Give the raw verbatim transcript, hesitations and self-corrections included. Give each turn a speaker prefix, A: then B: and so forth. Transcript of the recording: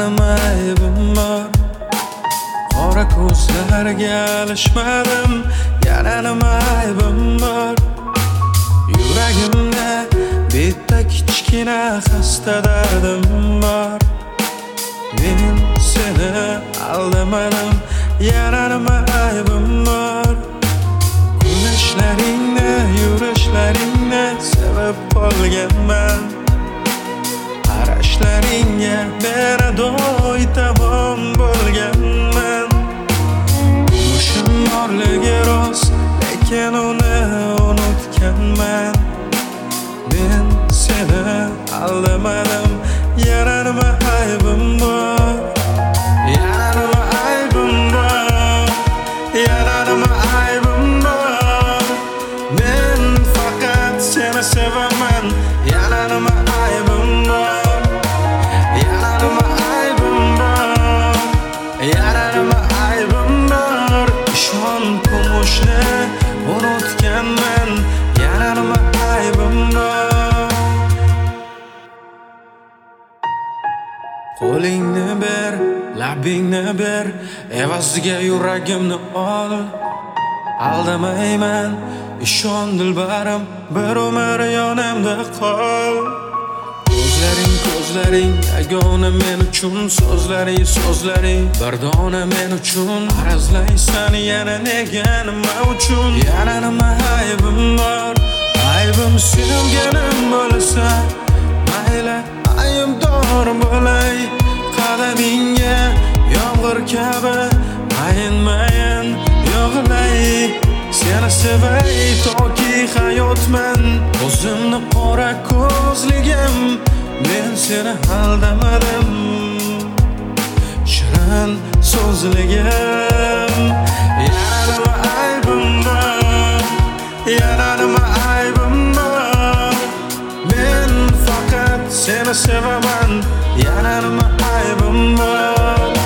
A: nima aybim bor? Qora ko'zlarga alishmadim, yana nima aybim bor? Yuragimda bitta kichkina xasta dardim bor. Men seni aldamadim, yana nima aybim bor? Kulishlaringni, yurishlaringni sevib qolganman. Qarashlaringga meni do'y tamom bo'lganman. Turmushim borligi rost, lekin uni unutganman. Men seni aldamadim, yana nima aybim bor? Yana nima aybim bor? Yana nima aybim bor? Men faqat seni sevaman, yana nima aybim bor? Yana nima aybim bor? Yana nima aybim bor? Ishon, turmushni unutganman, yana nima aybim bor? Qo'lingni ber, labingni ber, evaziga yuragimni ol. Aldamayman, ishon dilbarim, bir umr yonimda qol. Ko'zlaring, ko'zlaring yagona men uchun, so'zlaring, so'zlaring bir dona men uchun. Arazlaysan yana nega, nima uchun? Yana nima aybim bor? Aybim sevganim bo'lsa, mayli aybdor bo'lay. Qadamingga yomg'ir kabi mayin-mayin yog'ilay. Seni sevay toki hayotman, o'zimni qora ko'zligim. Men seni aldamadim, shirin so'zligim. Yana nima aybim bor? Yana nima aybim bor? Men faqat seni sevaman, yana nima aybim bor?